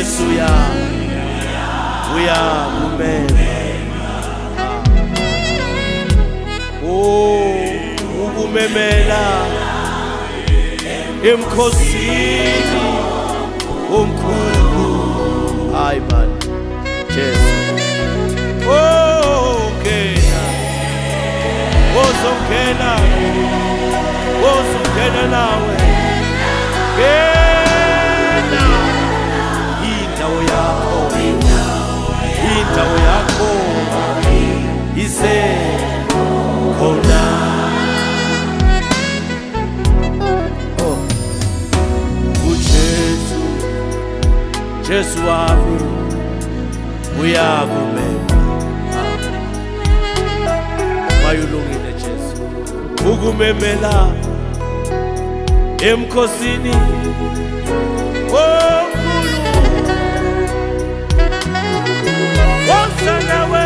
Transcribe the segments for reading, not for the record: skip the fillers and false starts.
uyakumema. Ukumemela emkhosini omkhulu. Hayi man, Jesu. Ozongena nawe. Gena indawo yakho ise khona. Jesu wami uyakumema. Mayulungile Jesu ukumemela emkhosini omkhulu. Wosanawe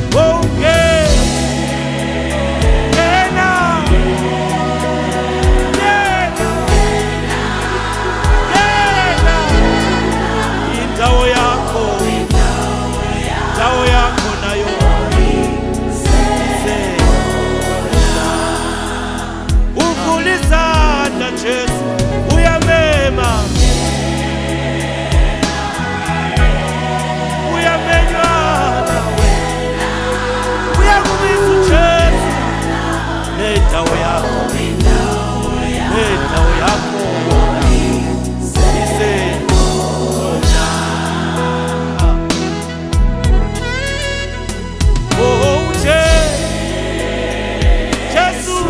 indawo yakho nayo uvulizana Jesu uyamema. Uyamenywa nawe uyakubiza Jesu nendawo yakho ise Jesu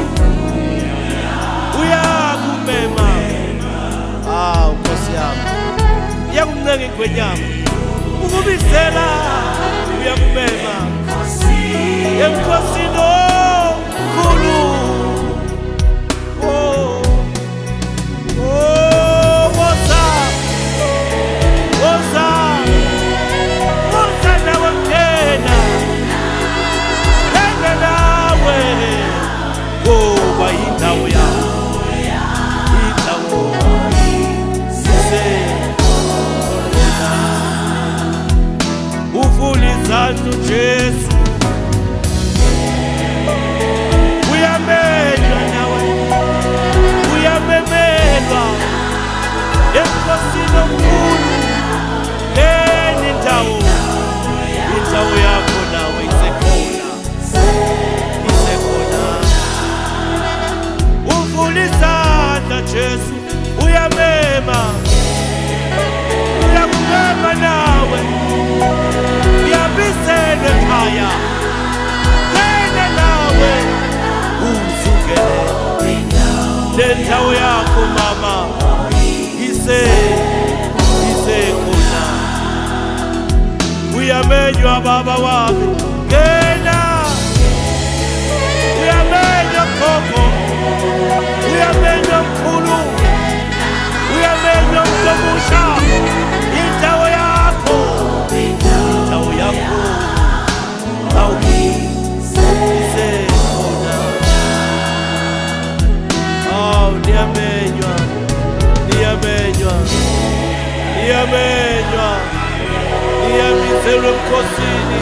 uyakumema. Nkosi yami uyakumncenga ingwenyama ukubisela uyakumema emkhosini omkhulu. Woza nawe mkhena nawe ngoba indawo yakho uvulizana Jesu uyamenywa nawe uyamemelwa emkhosini omkhulu. Indawo yakho nawe isekhona. Uvulizana Jesu uyamema. Uyakumema nawe uyabiselwe ekhaya. Gena nawe uzungele nendawo yakho mama isekhona. Uyamenywa baba wami. Gena uyamenywa khokho. Uyamenywa mkhulu. Uyamenywa msomusha. Indawo yakho isekhona. Niyabizelwe emkhosini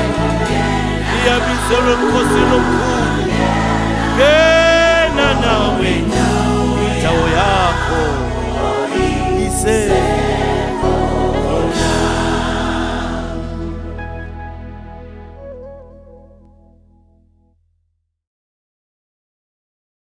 omkhulu. Gena nawe indawo yakho.